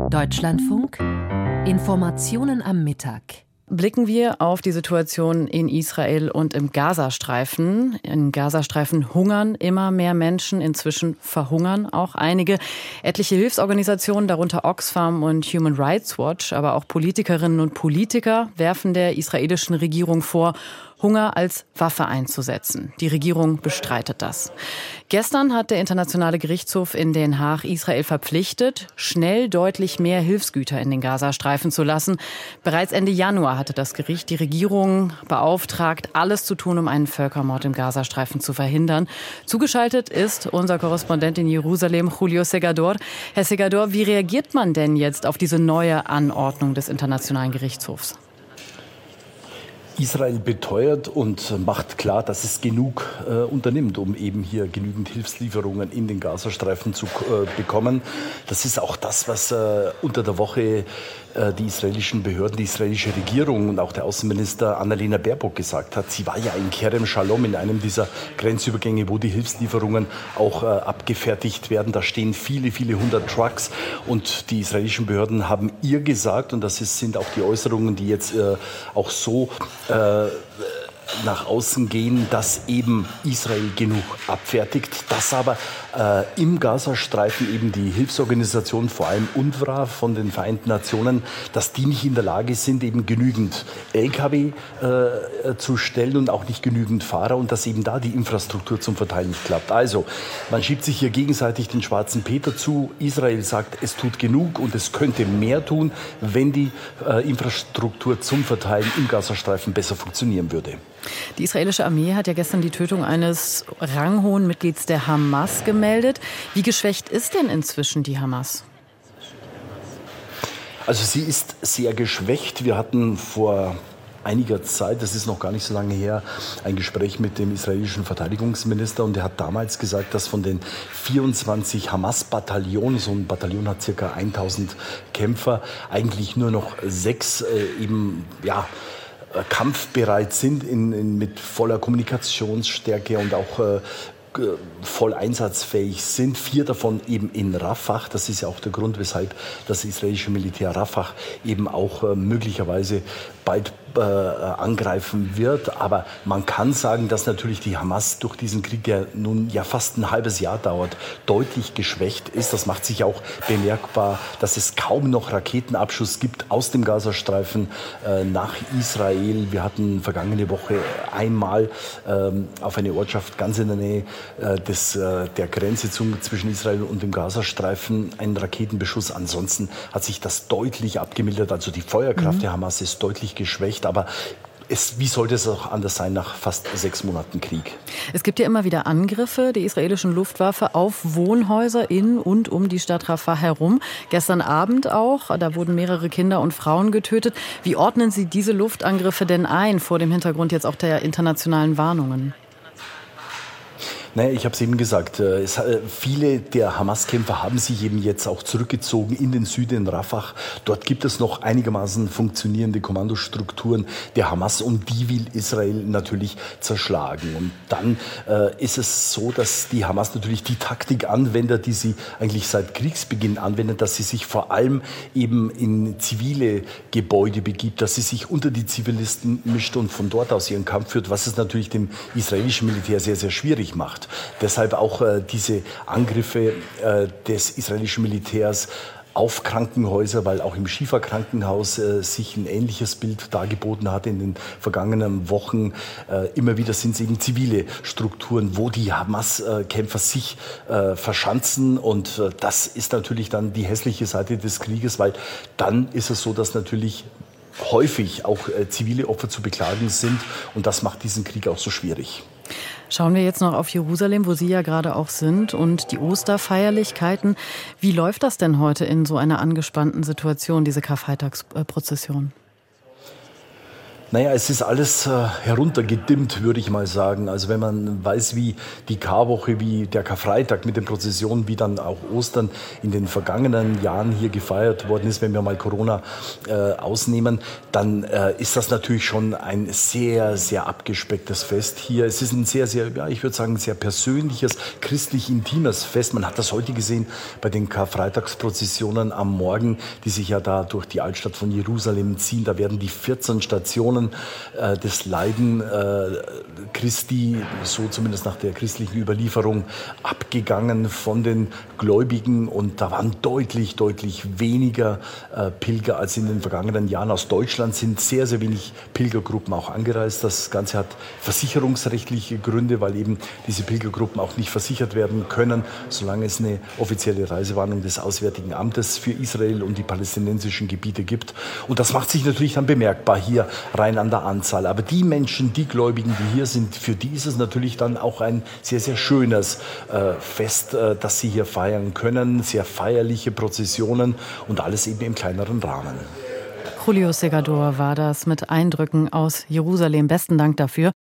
Deutschlandfunk. Informationen am Mittag. Blicken wir auf die Situation in Israel und im Gazastreifen. Im Gazastreifen hungern immer mehr Menschen, inzwischen verhungern auch einige. Etliche Hilfsorganisationen, darunter Oxfam und Human Rights Watch, aber auch Politikerinnen und Politiker werfen der israelischen Regierung vor, Hunger als Waffe einzusetzen. Die Regierung bestreitet das. Gestern hat der Internationale Gerichtshof in Den Haag Israel verpflichtet, schnell deutlich mehr Hilfsgüter in den Gazastreifen zu lassen. Bereits Ende Januar hatte das Gericht die Regierung beauftragt, alles zu tun, um einen Völkermord im Gazastreifen zu verhindern. Zugeschaltet ist unser Korrespondent in Jerusalem, Julio Segador. Herr Segador, wie reagiert man denn jetzt auf diese neue Anordnung des Internationalen Gerichtshofs? Israel beteuert und macht klar, dass es genug unternimmt, um eben hier genügend Hilfslieferungen in den Gazastreifen zu bekommen. Das ist auch das, was unter der Woche die israelischen Behörden, die israelische Regierung und auch der Außenminister Annalena Baerbock gesagt hat. Sie war ja in Kerem Shalom, in einem dieser Grenzübergänge, wo die Hilfslieferungen auch abgefertigt werden. Da stehen viele, viele hundert Trucks und die israelischen Behörden haben ihr gesagt, und das sind auch die Äußerungen, die jetzt auch so nach außen gehen, dass eben Israel genug abfertigt, dass aber im Gazastreifen eben die Hilfsorganisation, vor allem UNRWA von den Vereinten Nationen, dass die nicht in der Lage sind, eben genügend LKW zu stellen und auch nicht genügend Fahrer und dass eben da die Infrastruktur zum Verteilen nicht klappt. Also man schiebt sich hier gegenseitig den schwarzen Peter zu. Israel sagt, es tut genug und es könnte mehr tun, wenn die Infrastruktur zum Verteilen im Gazastreifen besser funktionieren würde. Die israelische Armee hat ja gestern die Tötung eines ranghohen Mitglieds der Hamas gemeldet. Wie geschwächt ist denn inzwischen die Hamas? Also sie ist sehr geschwächt. Wir hatten vor einiger Zeit, das ist noch gar nicht so lange her, ein Gespräch mit dem israelischen Verteidigungsminister und er hat damals gesagt, dass von den 24 Hamas-Bataillonen, so ein Bataillon hat ca. 1000 Kämpfer, eigentlich nur noch 6 kampfbereit sind mit voller Kommunikationsstärke und auch voll einsatzfähig sind. 4 davon eben in Rafah. Das ist ja auch der Grund, weshalb das israelische Militär Rafah eben auch möglicherweise bald angreifen wird. Aber man kann sagen, dass natürlich die Hamas durch diesen Krieg, der nun ja fast ein halbes Jahr dauert, deutlich geschwächt ist. Das macht sich auch bemerkbar, dass es kaum noch Raketenabschuss gibt aus dem Gazastreifen nach Israel. Wir hatten vergangene Woche einmal auf eine Ortschaft ganz in der Nähe der Grenze zwischen Israel und dem Gazastreifen einen Raketenbeschuss. Ansonsten hat sich das deutlich abgemildert. Also die Feuerkraft der Hamas ist deutlich geschwächt. Aber wie sollte es auch anders sein nach fast 6 Monaten Krieg? Es gibt ja immer wieder Angriffe der israelischen Luftwaffe auf Wohnhäuser in und um die Stadt Rafah herum. Gestern Abend auch, da wurden mehrere Kinder und Frauen getötet. Wie ordnen Sie diese Luftangriffe denn ein, vor dem Hintergrund jetzt auch der internationalen Warnungen? Naja, ich habe es eben gesagt, viele der Hamas-Kämpfer haben sich eben jetzt auch zurückgezogen in den Süden, in Rafah. Dort gibt es noch einigermaßen funktionierende Kommandostrukturen der Hamas und die will Israel natürlich zerschlagen. Und dann ist es so, dass die Hamas natürlich die Taktik anwendet, die sie eigentlich seit Kriegsbeginn anwendet, dass sie sich vor allem eben in zivile Gebäude begibt, dass sie sich unter die Zivilisten mischt und von dort aus ihren Kampf führt, was es natürlich dem israelischen Militär sehr, sehr schwierig macht. Deshalb auch diese Angriffe des israelischen Militärs auf Krankenhäuser, weil auch im Shifa-Krankenhaus sich ein ähnliches Bild dargeboten hat in den vergangenen Wochen. Immer wieder sind es eben zivile Strukturen, wo die Hamas-Kämpfer sich verschanzen. Und das ist natürlich dann die hässliche Seite des Krieges, weil dann ist es so, dass natürlich häufig auch zivile Opfer zu beklagen sind. Und das macht diesen Krieg auch so schwierig. Schauen wir jetzt noch auf Jerusalem, wo Sie ja gerade auch sind, und die Osterfeierlichkeiten. Wie läuft das denn heute in so einer angespannten Situation, diese Karfreitagsprozession? Naja, es ist alles heruntergedimmt, würde ich mal sagen. Also wenn man weiß, wie die Karwoche, wie der Karfreitag mit den Prozessionen, wie dann auch Ostern in den vergangenen Jahren hier gefeiert worden ist, wenn wir mal Corona ausnehmen, dann ist das natürlich schon ein sehr, sehr abgespecktes Fest hier. Es ist ein sehr, sehr, ja, ich würde sagen, sehr persönliches, christlich intimes Fest. Man hat das heute gesehen bei den Karfreitagsprozessionen am Morgen, die sich ja da durch die Altstadt von Jerusalem ziehen. Da werden die 14 Stationen des Leiden Christi, so zumindest nach der christlichen Überlieferung, abgegangen von den Gläubigen. Und da waren deutlich, deutlich weniger Pilger als in den vergangenen Jahren. Aus Deutschland sind sehr, sehr wenig Pilgergruppen auch angereist. Das Ganze hat versicherungsrechtliche Gründe, weil eben diese Pilgergruppen auch nicht versichert werden können, solange es eine offizielle Reisewarnung des Auswärtigen Amtes für Israel und die palästinensischen Gebiete gibt. Und das macht sich natürlich dann bemerkbar hier rein an der Anzahl. Aber die Menschen, die Gläubigen, die hier sind, für die ist es natürlich dann auch ein sehr, sehr schönes Fest, das sie hier feiern können. Sehr feierliche Prozessionen und alles eben im kleineren Rahmen. Julio Segador war das mit Eindrücken aus Jerusalem. Besten Dank dafür.